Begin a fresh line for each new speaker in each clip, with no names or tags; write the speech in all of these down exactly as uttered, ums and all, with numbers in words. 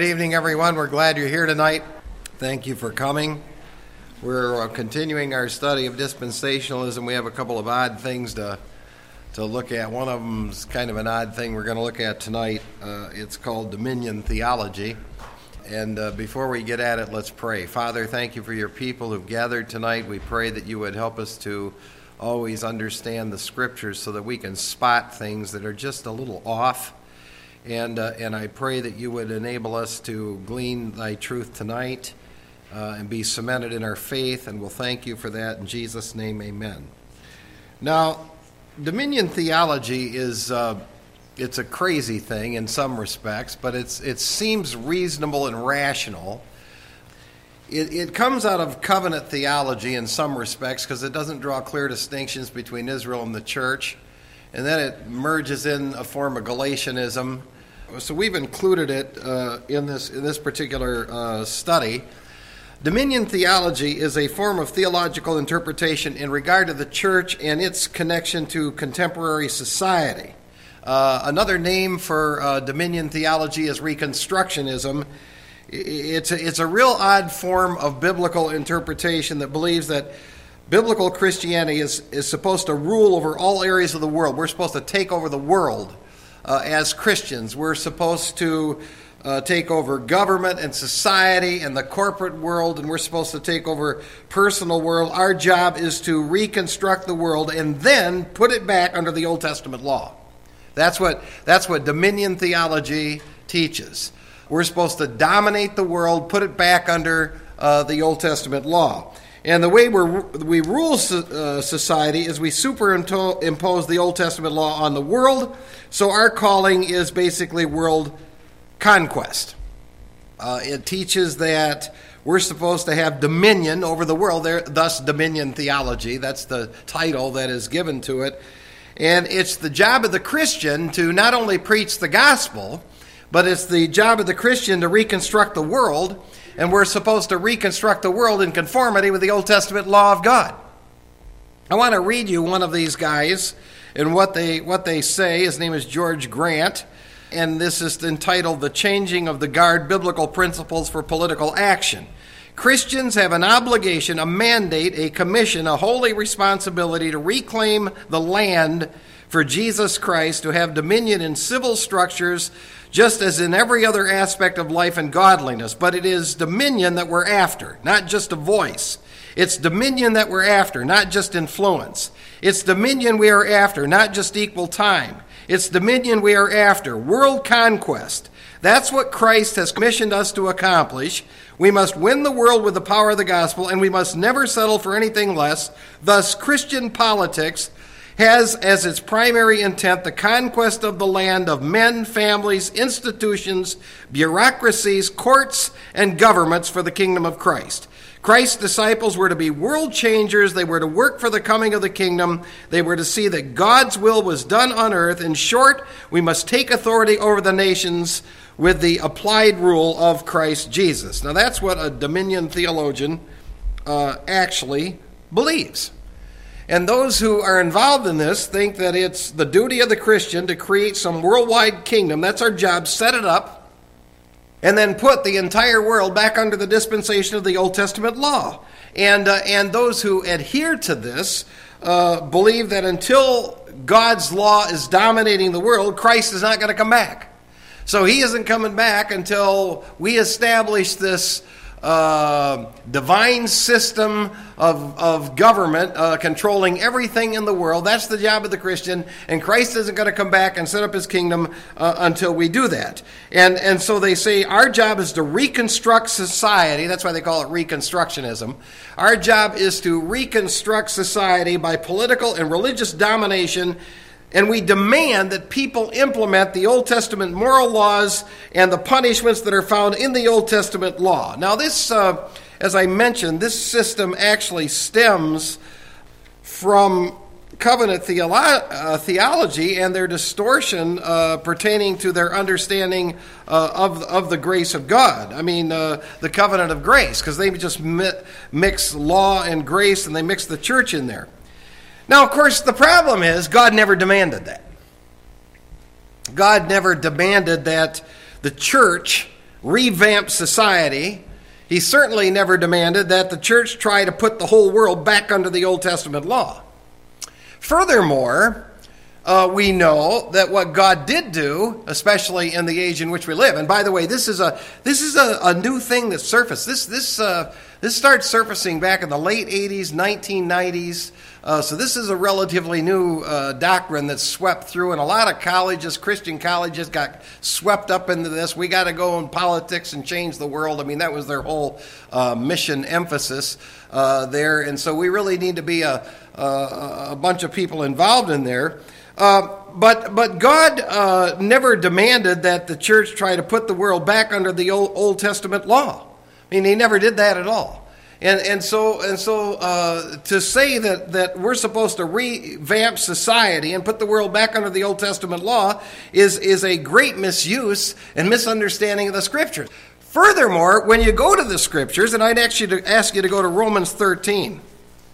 Good evening, everyone. We're glad you're here tonight. Thank you for coming. We're uh, continuing our study of dispensationalism. We have a couple of odd things to to look at. One of them is kind of an odd thing we're going to look at tonight. Uh, it's called dominion theology. And uh, before we get at it, let's pray. Father, thank you for your people who've gathered tonight. We pray that you would help us to always understand the Scriptures so that we can spot things that are just a little off. And uh, and I pray that you would enable us to glean thy truth tonight uh, and be cemented in our faith, and we'll thank you for that. In Jesus' name, amen. Now, dominion theology is uh, it's a crazy thing in some respects, but it's it seems reasonable and rational. It, it comes out of covenant theology in some respects because it doesn't draw clear distinctions between Israel and the church. And then it merges in a form of Galatianism. So we've included it uh, in this in this particular uh, study. Dominion theology is a form of theological interpretation in regard to the church and its connection to contemporary society. Uh, another name for uh, dominion theology is Reconstructionism. It's a, it's a real odd form of biblical interpretation that believes that biblical Christianity is, is supposed to rule over all areas of the world. We're supposed to take over the world uh, as Christians. We're supposed to uh, take over government and society and the corporate world, and we're supposed to take over personal world. Our job is to reconstruct the world and then put it back under the Old Testament law. That's what, that's what dominion theology teaches. We're supposed to dominate the world, put it back under uh, the Old Testament law. And the way we're, we rule uh, society is we superimpose the Old Testament law on the world. So our calling is basically world conquest. Uh, it teaches that we're supposed to have dominion over the world, there, thus dominion theology. That's the title that is given to it. And it's the job of the Christian to not only preach the gospel, but it's the job of the Christian to reconstruct the world. And we're supposed to reconstruct the world in conformity with the Old Testament law of God. I want to read you one of these guys and what they what they say. His name is George Grant, and this is entitled "The Changing of the Guard: Biblical Principles for Political Action." Christians have an obligation, a mandate, a commission, a holy responsibility to reclaim the land for Jesus Christ, to have dominion in civil structures, just as in every other aspect of life and godliness. But it is dominion that we're after, not just a voice. It's dominion that we're after, not just influence. It's dominion we are after, not just equal time. It's dominion we are after, world conquest. That's what Christ has commissioned us to accomplish. We must win the world with the power of the gospel, and we must never settle for anything less. Thus, Christian politics has as its primary intent the conquest of the land of men, families, institutions, bureaucracies, courts, and governments for the kingdom of Christ. Christ's disciples were to be world changers. They were to work for the coming of the kingdom. They were to see that God's will was done on earth. In short, we must take authority over the nations with the applied rule of Christ Jesus. Now that's what a dominion theologian uh, actually believes. And those who are involved in this think that it's the duty of the Christian to create some worldwide kingdom. That's our job. Set it up and then put the entire world back under the dispensation of the Old Testament law. And uh, and those who adhere to this uh, believe that until God's law is dominating the world, Christ is not going to come back. So he isn't coming back until we establish this Uh, divine system of, of government uh, controlling everything in the world. That's the job of the Christian, and Christ isn't going to come back and set up his kingdom uh, until we do that. And and so they say our job is to reconstruct society. That's why they call it Reconstructionism. Our job is to reconstruct society by political and religious domination. And we demand that people implement the Old Testament moral laws and the punishments that are found in the Old Testament law. Now this, uh, as I mentioned, this system actually stems from covenant theolo- uh, theology and their distortion uh, pertaining to their understanding uh, of, of the grace of God. I mean, uh, the covenant of grace, because they just mi- mix law and grace, and they mix the church in there. Now, of course, the problem is God never demanded that. God never demanded that the church revamp society. He certainly never demanded that the church try to put the whole world back under the Old Testament law. Furthermore, uh, we know that what God did do, especially in the age in which we live, and by the way, this is a this is a, a new thing that surfaced. This this uh, this started surfacing back in the late eighties, nineteen nineties. Uh, so this is a relatively new uh, doctrine that's swept through, and a lot of colleges, Christian colleges, got swept up into this. We got to go in politics and change the world. I mean, that was their whole uh, mission emphasis uh, there, and so we really need to be a, a, a bunch of people involved in there. Uh, but but God uh, never demanded that the church try to put the world back under the Old, Old Testament law. I mean, he never did that at all. And and so and so uh, to say that, that we're supposed to revamp society and put the world back under the Old Testament law is, is a great misuse and misunderstanding of the Scriptures. Furthermore, when you go to the Scriptures, and I'd ask you to ask you to go to Romans thirteen.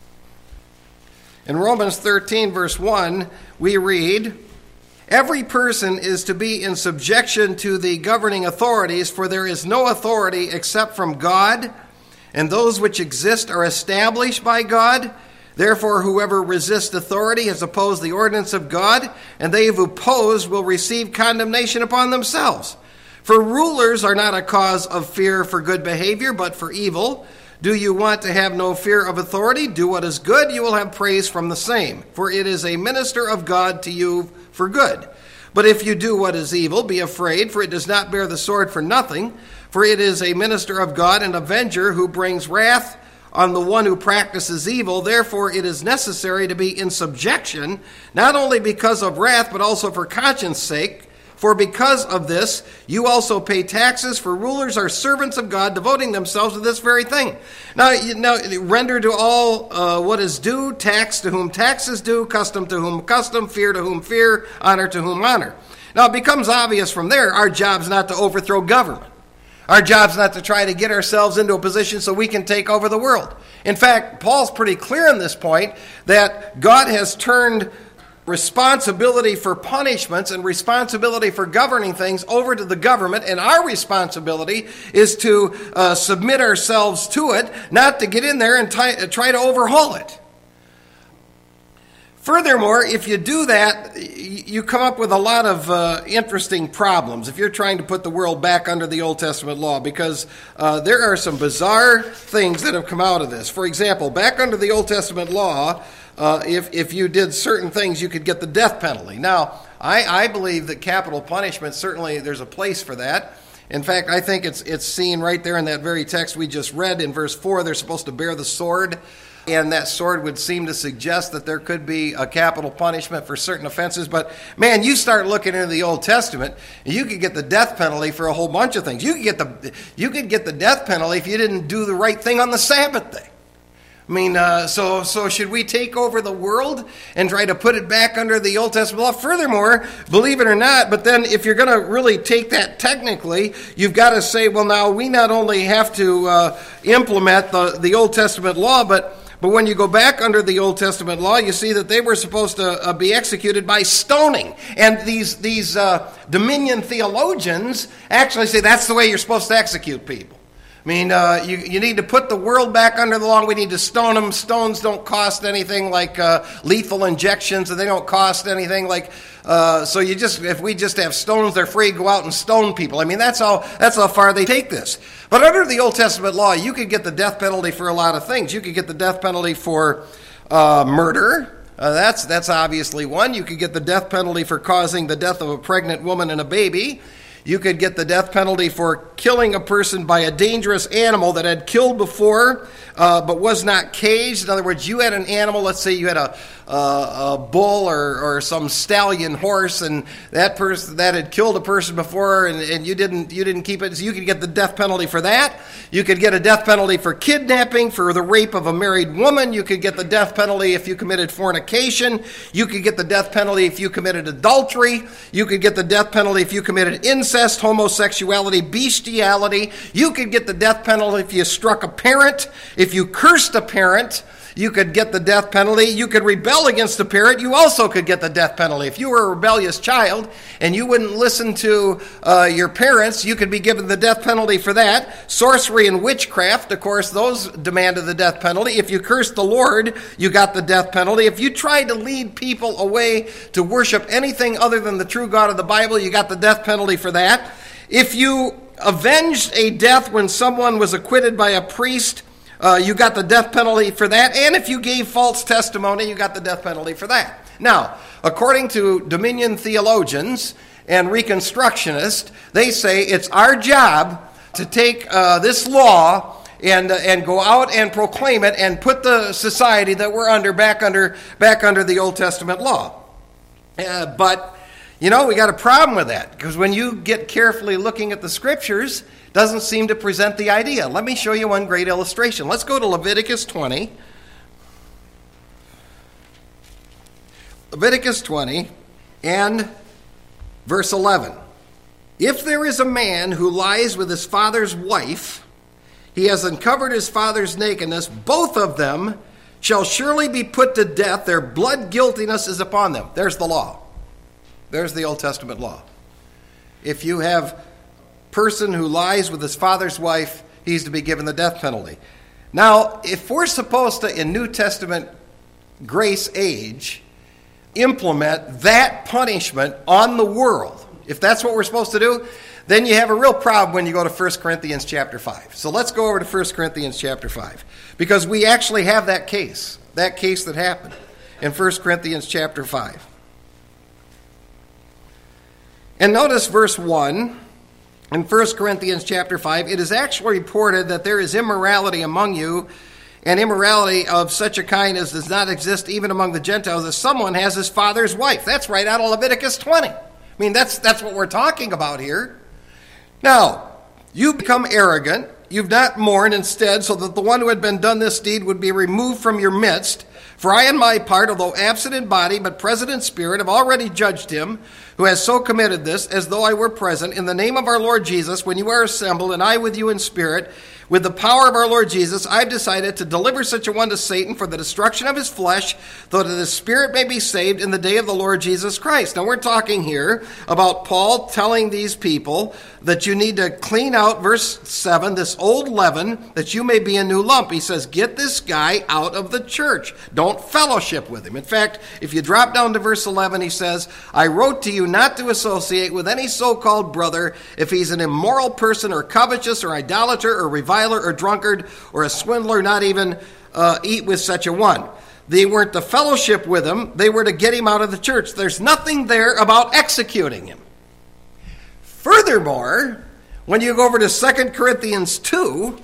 In Romans thirteen, verse one, we read, "Every person is to be in subjection to the governing authorities, for there is no authority except from God, and those which exist are established by God. Therefore, whoever resists authority has opposed the ordinance of God, and they who oppose will receive condemnation upon themselves. For rulers are not a cause of fear for good behavior, but for evil. Do you want to have no fear of authority? Do what is good, you will have praise from the same. For it is a minister of God to you for good. But if you do what is evil, be afraid, for it does not bear the sword for nothing. For it is a minister of God, an avenger who brings wrath on the one who practices evil. Therefore it is necessary to be in subjection, not only because of wrath, but also for conscience sake. For because of this, you also pay taxes, for rulers are servants of God, devoting themselves to this very thing. Now, you know, render to all uh, what is due, tax to whom tax is due, custom to whom custom, fear to whom fear, honor to whom honor." Now, it becomes obvious from there, our job's not to overthrow government. Our job's not to try to get ourselves into a position so we can take over the world. In fact, Paul's pretty clear on this point that God has turned responsibility for punishments and responsibility for governing things over to the government, and our responsibility is to uh, submit ourselves to it, not to get in there and t- try to overhaul it. Furthermore, if you do that, you come up with a lot of uh, interesting problems if you're trying to put the world back under the Old Testament law, because uh, there are some bizarre things that have come out of this. For example, back under the Old Testament law, uh, if, if you did certain things, you could get the death penalty. Now, I, I believe that capital punishment, certainly there's a place for that. In fact, I think it's it's seen right there in that very text we just read in verse four. They're supposed to bear the sword. And that sword would seem to suggest that there could be a capital punishment for certain offenses. But, man, you start looking into the Old Testament, and you could get the death penalty for a whole bunch of things. You could get the you could get the death penalty if you didn't do the right thing on the Sabbath day. I mean, uh, so so should we take over the world and try to put it back under the Old Testament law? Furthermore, believe it or not, but then if you're going to really take that technically, you've got to say, well, now we not only have to uh, implement the, the Old Testament law, but But when you go back under the Old Testament law, you see that they were supposed to uh, be executed by stoning. And these these uh, Dominion theologians actually say that's the way you're supposed to execute people. I mean, uh, you, you need to put the world back under the law. We need to stone them. Stones don't cost anything like uh, lethal injections, and they don't cost anything like... Uh, so you just, if we just have stones, they're free to go out and stone people. I mean, that's how that's how far they take this. But under the Old Testament law, you could get the death penalty for a lot of things. You could get the death penalty for uh, murder. Uh, that's that's obviously one. You could get the death penalty for causing the death of a pregnant woman and a baby. You could get the death penalty for killing a person by a dangerous animal that had killed before, uh, but was not caged. In other words, you had an animal, let's say you had a, uh, a bull or, or some stallion horse, and that person that had killed a person before, and, and you didn't you didn't keep it. So you could get the death penalty for that. You could get a death penalty for kidnapping, for the rape of a married woman. You could get the death penalty if you committed fornication. You could get the death penalty if you committed adultery. You could get the death penalty if you committed incest. incest, homosexuality, bestiality. You could get the death penalty if you struck a parent, if you cursed a parent. You could get the death penalty. You could rebel against a parent. You also could get the death penalty. If you were a rebellious child and you wouldn't listen to uh, your parents, you could be given the death penalty for that. Sorcery and witchcraft, of course, those demanded the death penalty. If you cursed the Lord, you got the death penalty. If you tried to lead people away to worship anything other than the true God of the Bible, you got the death penalty for that. If you avenged a death when someone was acquitted by a priest, Uh, you got the death penalty for that. And if you gave false testimony, you got the death penalty for that. Now, according to Dominion theologians and Reconstructionists, they say it's our job to take uh, this law and uh, and go out and proclaim it and put the society that we're under back under back under the Old Testament law. Uh, but, you know, we got a problem with that, because when you get carefully looking at the Scriptures, doesn't seem to present the idea. Let me show you one great illustration. Let's go to Leviticus twenty. Leviticus twenty and verse eleven. If there is a man who lies with his father's wife, he has uncovered his father's nakedness, both of them shall surely be put to death. Their blood guiltiness is upon them. There's the law. There's the Old Testament law. If you have person who lies with his father's wife, he's to be given the death penalty. Now, if we're supposed to, in New Testament grace age, implement that punishment on the world, if that's what we're supposed to do, then you have a real problem when you go to First Corinthians chapter five. So let's go over to First Corinthians chapter five, because we actually have that case, that case that happened in First Corinthians chapter five. And notice verse one. In First Corinthians chapter five, it is actually reported that there is immorality among you, and immorality of such a kind as does not exist even among the Gentiles, as someone has his father's wife. That's right out of Leviticus twenty. I mean, that's that's what we're talking about here. Now, you become arrogant. You've not mourned instead, so that the one who had been done this deed would be removed from your midst. For I, on my part, although absent in body, but present in spirit, have already judged him who has so committed this, as though I were present, in the name of our Lord Jesus, when you are assembled, and I with you in spirit, with the power of our Lord Jesus, I've decided to deliver such a one to Satan for the destruction of his flesh, though that his spirit may be saved in the day of the Lord Jesus Christ. Now we're talking here about Paul telling these people that you need to clean out, verse seven, this old leaven, that you may be a new lump. He says, get this guy out of the church. Don't fellowship with him. In fact, if you drop down to verse eleven, he says, I wrote to you not to associate with any so-called brother if he's an immoral person or covetous or idolater or reviler or drunkard or a swindler, not even uh, eat with such a one. They weren't to fellowship with him. They were to get him out of the church. There's nothing there about executing him. Furthermore, when you go over to Second Corinthians two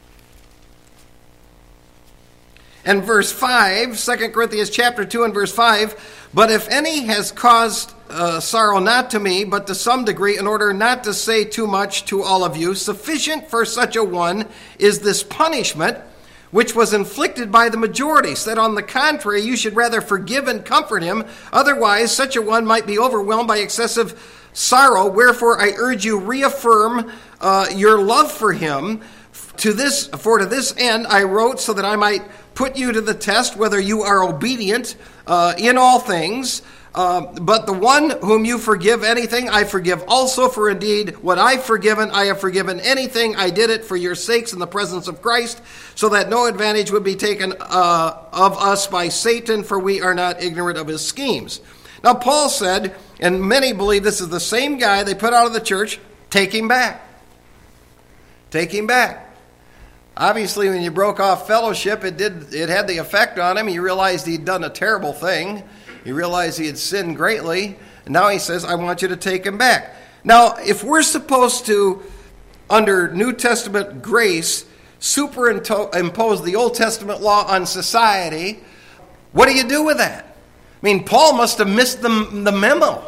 and verse five, Second Corinthians chapter two and verse five, but if any has caused uh, sorrow not to me, but to some degree, in order not to say too much to all of you, sufficient for such a one is this punishment, which was inflicted by the majority, said on the contrary, you should rather forgive and comfort him. Otherwise, such a one might be overwhelmed by excessive sorrow. Wherefore, I urge you, reaffirm uh, your love for him. To this, for to this end I wrote, so that I might put you to the test, whether you are obedient uh, in all things. Uh, but the one whom you forgive anything, I forgive also. For indeed, what I've forgiven, I have forgiven anything. I did it for your sakes in the presence of Christ, so that no advantage would be taken uh, of us by Satan, for we are not ignorant of his schemes. Now, Paul said, and many believe this is the same guy they put out of the church, take him back. Take him back. Obviously, when you broke off fellowship, it did it had the effect on him. He realized he'd done a terrible thing. He realized he had sinned greatly. And now he says, I want you to take him back. Now, if we're supposed to, under New Testament grace, superimpose the Old Testament law on society, what do you do with that? I mean, Paul must have missed the, the memo.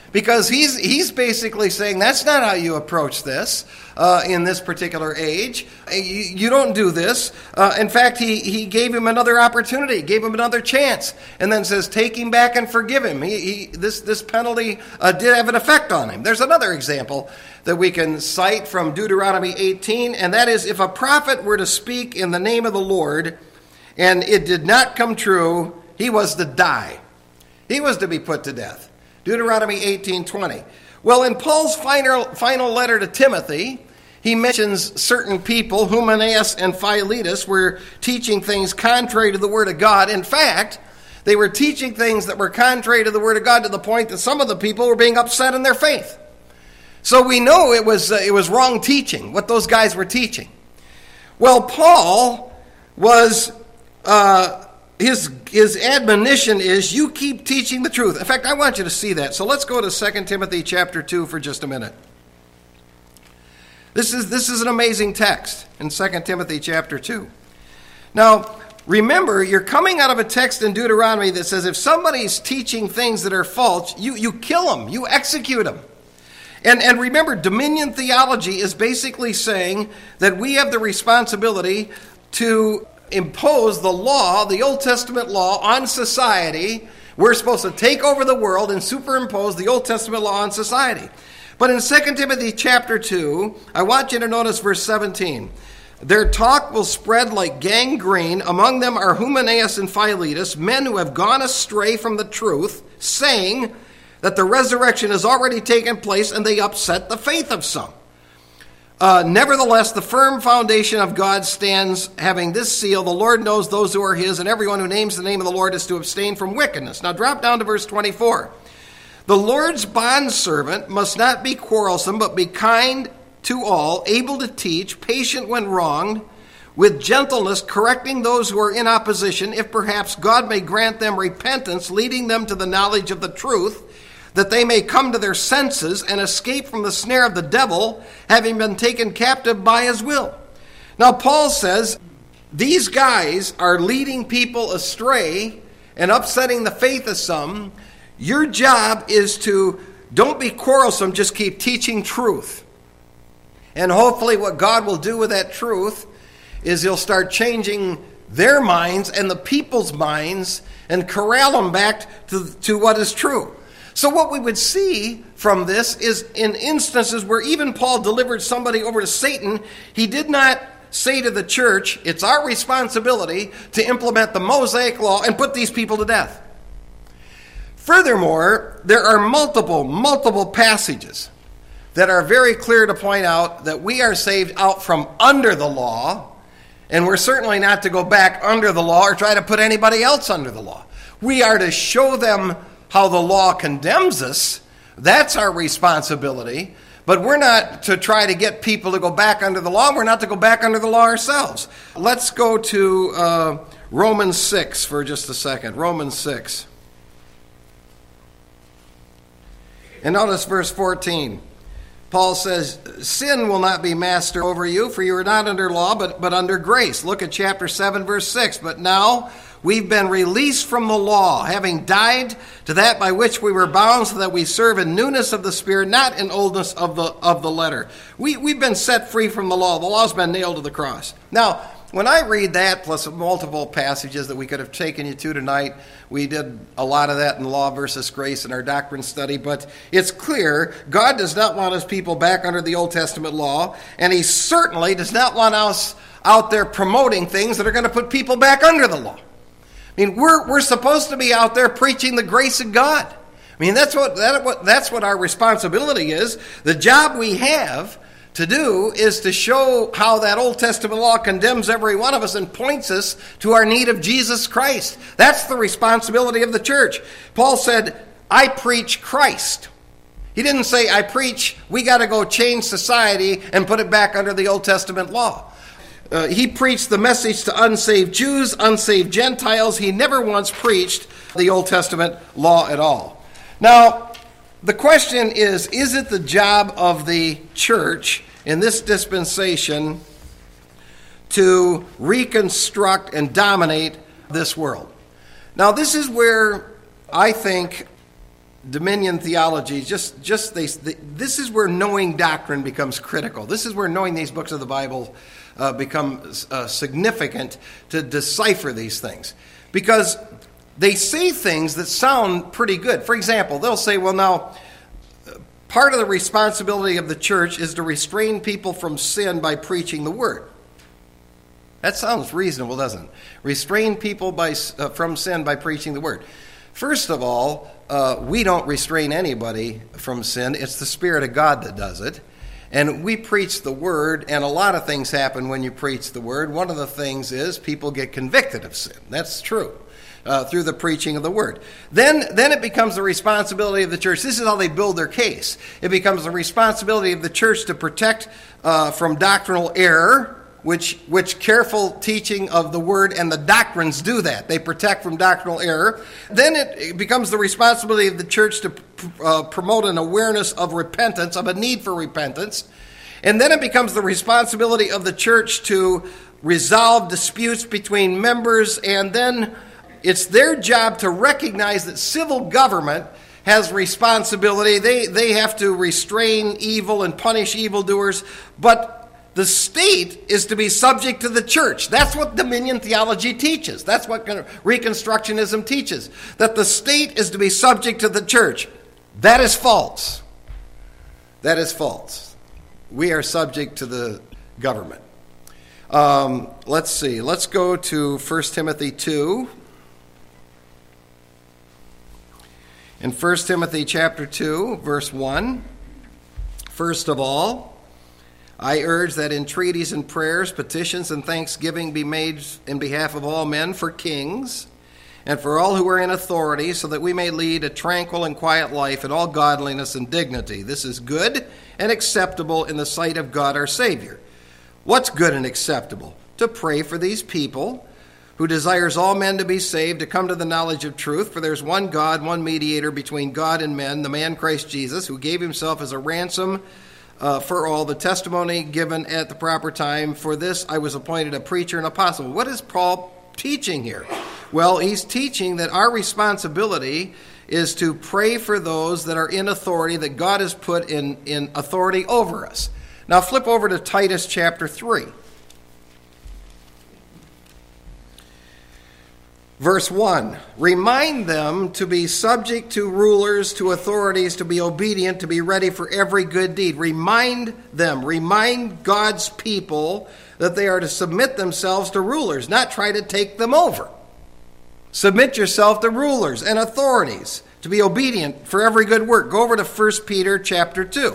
because he's he's basically saying that's not how you approach this uh, in this particular age. You, you don't do this. Uh, in fact, he, he gave him another opportunity, gave him another chance, and then says, take him back and forgive him. He, he this this penalty uh, did have an effect on him. There's another example that we can cite from Deuteronomy eighteen, and that is, if a prophet were to speak in the name of the Lord and it did not come true, he was to die. He was to be put to death. Deuteronomy eighteen twenty. Well, in Paul's final, final letter to Timothy, he mentions certain people, Hymenaeus and Philetus, were teaching things contrary to the Word of God. In fact, they were teaching things that were contrary to the Word of God to the point that some of the people were being upset in their faith. So we know it was uh, it was wrong teaching, what those guys were teaching. Well, Paul was... Uh, His his admonition is, you keep teaching the truth. In fact, I want you to see that. So let's go to Second Timothy chapter two for just a minute. This is this is an amazing text in Second Timothy chapter two. Now, remember, you're coming out of a text in Deuteronomy that says if somebody's teaching things that are false, you, you kill them, you execute them. And, and remember, dominion theology is basically saying that we have the responsibility to impose the law, the Old Testament law, on society. We're supposed to take over the world and superimpose the Old Testament law on society. But in Second Timothy chapter two, I want you to notice verse seventeen. Their talk will spread like gangrene. Among them are Hymenaeus and Philetus, men who have gone astray from the truth, saying that the resurrection has already taken place, and they upset the faith of some. Uh, nevertheless, the firm foundation of God stands, having this seal: the Lord knows those who are his, and everyone who names the name of the Lord is to abstain from wickedness. Now drop down to verse twenty-four. The Lord's bondservant must not be quarrelsome, but be kind to all, able to teach, patient when wronged, with gentleness correcting those who are in opposition, if perhaps God may grant them repentance, leading them to the knowledge of the truth, that they may come to their senses and escape from the snare of the devil, having been taken captive by his will. Now, Paul says these guys are leading people astray and upsetting the faith of some. Your job is to don't be quarrelsome, just keep teaching truth. And hopefully what God will do with that truth is he'll start changing their minds and the people's minds and corral them back to, to what is true. So what we would see from this is in instances where even Paul delivered somebody over to Satan, he did not say to the church, it's our responsibility to implement the Mosaic law and put these people to death. Furthermore, there are multiple, multiple passages that are very clear to point out that we are saved out from under the law, and we're certainly not to go back under the law or try to put anybody else under the law. We are to show them how the law condemns us. That's our responsibility. But we're not to try to get people to go back under the law. We're not to go back under the law ourselves. Let's go to uh, Romans six for just a second. Romans six. And notice verse fourteen. Paul says, sin will not be master over you, for you are not under law, but, but under grace. Look at chapter seven, verse six. But now we've been released from the law, having died to that by which we were bound, so that we serve in newness of the Spirit, not in oldness of the of the letter. We, we've been set free from the law. The law's been nailed to the cross. Now, when I read that, plus multiple passages that we could have taken you to tonight, we did a lot of that in Law versus Grace in our doctrine study, but it's clear God does not want his people back under the Old Testament law, and he certainly does not want us out there promoting things that are going to put people back under the law. I mean, we're we're supposed to be out there preaching the grace of God. I mean, that's what that what that's what our responsibility is. The job we have to do is to show how that Old Testament law condemns every one of us and points us to our need of Jesus Christ. That's the responsibility of the church. Paul said, I preach Christ. He didn't say, I preach, we got to go change society and put it back under the Old Testament law. Uh, he preached the message to unsaved Jews, unsaved Gentiles. He never once preached the Old Testament law at all. Now, the question is, is it the job of the church in this dispensation to reconstruct and dominate this world? Now, this is where I think Dominion theology, just just they, they, this is where knowing doctrine becomes critical. This is where knowing these books of the Bible uh, becomes uh, significant to decipher these things. Because they say things that sound pretty good. For example, they'll say, well, now, part of the responsibility of the church is to restrain people from sin by preaching the word. That sounds reasonable, doesn't it? Restrain people by uh, from sin by preaching the word. First of all, uh, we don't restrain anybody from sin. It's the Spirit of God that does it. And we preach the word, and a lot of things happen when you preach the word. One of the things is people get convicted of sin. That's true. Uh, through the preaching of the word. Then, then it becomes the responsibility of the church. This is how they build their case. It becomes the responsibility of the church to protect uh, from doctrinal error, which which careful teaching of the word and the doctrines do that. They protect from doctrinal error. Then it, it becomes the responsibility of the church to uh, promote an awareness of repentance, of a need for repentance. And then it becomes the responsibility of the church to resolve disputes between members, and then it's their job to recognize that civil government has responsibility. They they have to restrain evil and punish evildoers, but the state is to be subject to the church. That's what dominion theology teaches. That's what Reconstructionism teaches, that the state is to be subject to the church. That is false. That is false. We are subject to the government. Um, let's see. Let's go to First Timothy two. In First Timothy chapter two, verse one, first of all, I urge that entreaties and prayers, petitions and thanksgiving be made in behalf of all men, for kings, and for all who are in authority, so that we may lead a tranquil and quiet life in all godliness and dignity. This is good and acceptable in the sight of God our Savior. What's good and acceptable? To pray for these people, who desires all men to be saved, to come to the knowledge of truth. For there's one God, one mediator between God and men, the man Christ Jesus, who gave himself as a ransom uh, for all, the testimony given at the proper time. For this I was appointed a preacher and apostle. What is Paul teaching here? Well, he's teaching that our responsibility is to pray for those that are in authority, that God has put in, in authority over us. Now flip over to Titus chapter three. Verse one, remind them to be subject to rulers, to authorities, to be obedient, to be ready for every good deed. Remind them, remind God's people that they are to submit themselves to rulers, not try to take them over. Submit yourself to rulers and authorities, to be obedient for every good work. Go over to First Peter chapter two.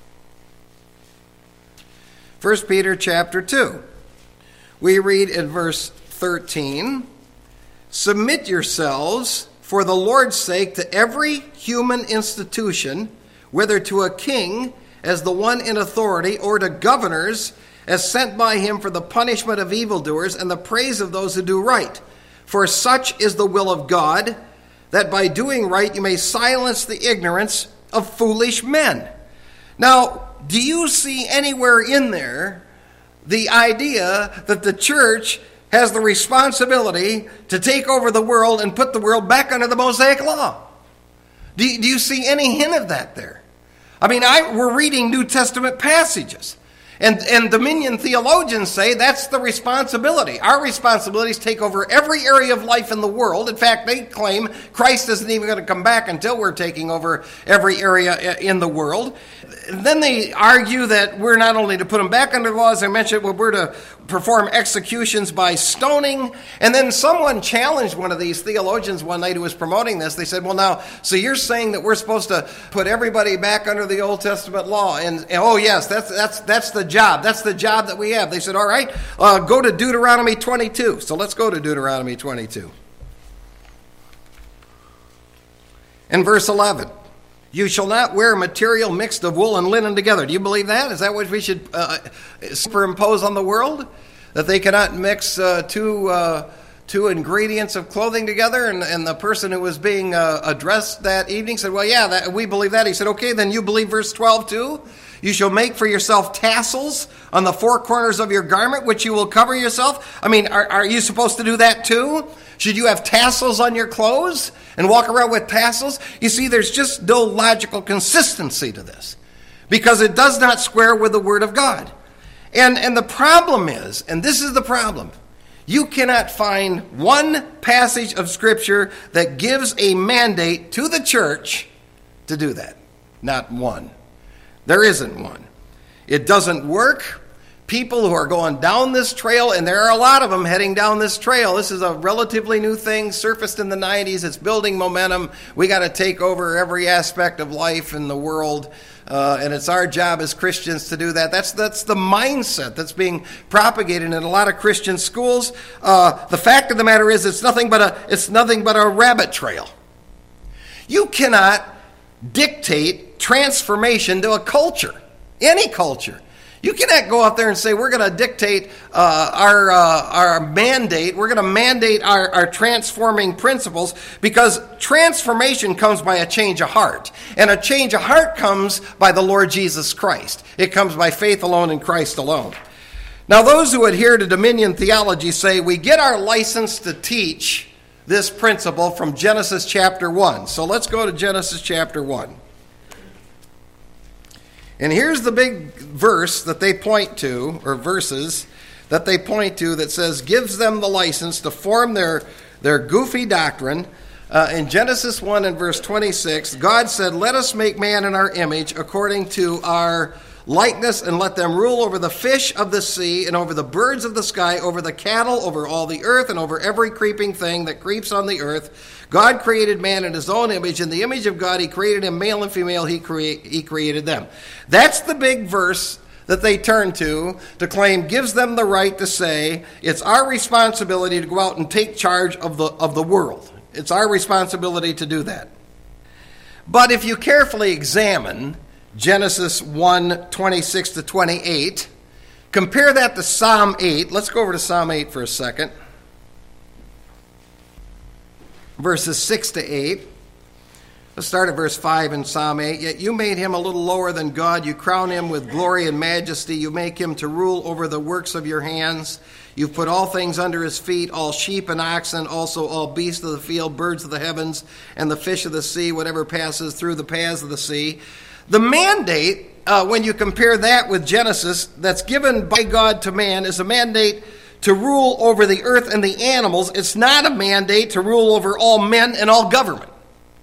First Peter chapter two. We read in verse thirteen, submit yourselves for the Lord's sake to every human institution, whether to a king as the one in authority, or to governors as sent by him for the punishment of evildoers and the praise of those who do right. For such is the will of God, that by doing right you may silence the ignorance of foolish men. Now, do you see anywhere in there the idea that the church has the responsibility to take over the world and put the world back under the Mosaic Law? Do you, do you see any hint of that there? I mean, I, we're reading New Testament passages. And, and Dominion theologians say that's the responsibility. Our responsibility is to take over every area of life in the world. In fact, they claim Christ isn't even going to come back until we're taking over every area in the world. Then they argue that we're not only to put them back under the law, as I mentioned, but we're to perform executions by stoning. And then someone challenged one of these theologians one night who was promoting this. They said, well, now, so you're saying that we're supposed to put everybody back under the Old Testament law? And, and oh, yes, that's that's that's the job. That's the job that we have. They said, all right, uh, go to Deuteronomy twenty-two. So let's go to Deuteronomy twenty-two. In verse eleven. You shall not wear material mixed of wool and linen together. Do you believe that? Is that what we should uh, superimpose on the world? That they cannot mix uh, two uh, two ingredients of clothing together? And, and the person who was being uh, addressed that evening said, well, yeah, that, we believe that. He said, okay, then you believe verse twelve too? You shall make for yourself tassels on the four corners of your garment, which you will cover yourself. I mean, are, are you supposed to do that too? Should you have tassels on your clothes and walk around with tassels? You see, there's just no logical consistency to this because it does not square with the Word of God. And, and the problem is, and this is the problem, you cannot find one passage of Scripture that gives a mandate to the church to do that. Not one. There isn't one. It doesn't work. People who are going down this trail, and there are a lot of them heading down this trail. This is a relatively new thing, surfaced in the nineties. It's building momentum. We got to take over every aspect of life in the world, uh, and it's our job as Christians to do that. That's that's the mindset that's being propagated in a lot of Christian schools. Uh, the fact of the matter is, it's nothing but a it's nothing but a rabbit trail. You cannot dictate transformation to a culture, any culture. You cannot go out there and say, we're going to dictate uh, our uh, our mandate, we're going to mandate our, our transforming principles, because transformation comes by a change of heart. And a change of heart comes by the Lord Jesus Christ. It comes by faith alone in Christ alone. Now, those who adhere to dominion theology say we get our license to teach this principle from Genesis chapter one. So let's go to Genesis chapter one. And here's the big verse that they point to, or verses that they point to, that says, gives them the license to form their, their goofy doctrine. Uh, in Genesis one and verse twenty-six, God said, let us make man in our image according to our likeness, and let them rule over the fish of the sea, and over the birds of the sky, over the cattle, over all the earth, and over every creeping thing that creeps on the earth. God created man in his own image. In the image of God, he created him, male and female, he, crea- he created them. That's the big verse that they turn to, to claim gives them the right to say, it's our responsibility to go out and take charge of the, of the world. It's our responsibility to do that. But if you carefully examine Genesis one, twenty-six to twenty-eight, compare that to Psalm eight. Let's go over to Psalm eight for a second. Verses six to eight. Let's start at verse five in Psalm eight. Yet you made him a little lower than God. You crown him with glory and majesty. You make him to rule over the works of your hands. You've put all things under his feet, all sheep and oxen, also all beasts of the field, birds of the heavens, and the fish of the sea, whatever passes through the paths of the sea. The mandate, uh, when you compare that with Genesis, that's given by God to man, is a mandate to rule over the earth and the animals. It's not a mandate to rule over all men and all government.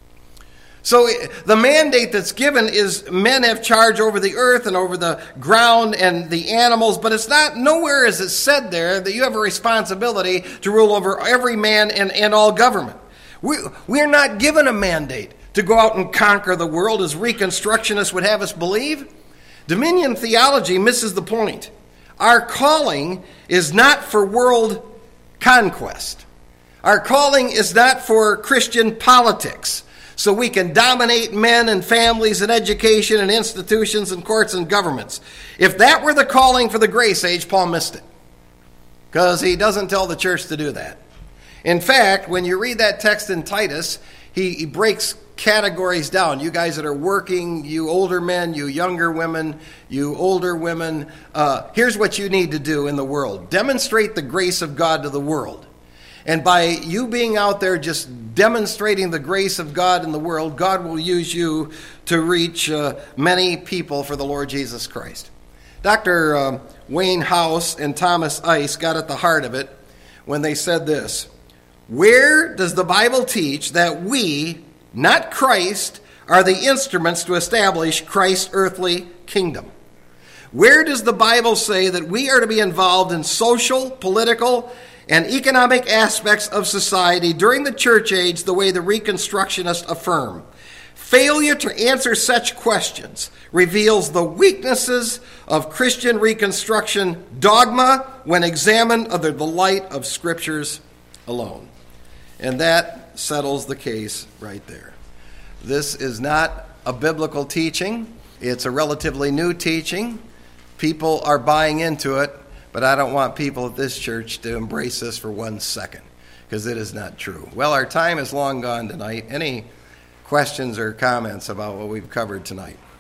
So the mandate that's given is men have charge over the earth and over the ground and the animals, but it's not, nowhere is it said there that you have a responsibility to rule over every man and, and all government. We, we're not given a mandate to go out and conquer the world as Reconstructionists would have us believe. Dominion theology misses the point. Our calling is not for world conquest. Our calling is not for Christian politics, so we can dominate men and families and education and institutions and courts and governments. If that were the calling for the grace age, Paul missed it, because he doesn't tell the church to do that. In fact, when you read that text in Titus, he, he breaks categories down. You guys that are working, you older men, you younger women, you older women, uh, here's what you need to do in the world. Demonstrate the grace of God to the world. And by you being out there just demonstrating the grace of God in the world, God will use you to reach uh, many people for the Lord Jesus Christ. Doctor Uh, Wayne House and Thomas Ice got at the heart of it when they said this: where does the Bible teach that we, not Christ, are the instruments to establish Christ's earthly kingdom? Where does the Bible say that we are to be involved in social, political, and economic aspects of society during the church age the way the Reconstructionists affirm? Failure to answer such questions reveals the weaknesses of Christian Reconstruction dogma when examined under the light of Scriptures alone. And that settles the case right there. This is not a biblical teaching. It's a relatively new teaching. People are buying into it, but I don't want people at this church to embrace this for one second, because it is not true. Well, our time is long gone tonight. Any questions or comments about what we've covered tonight?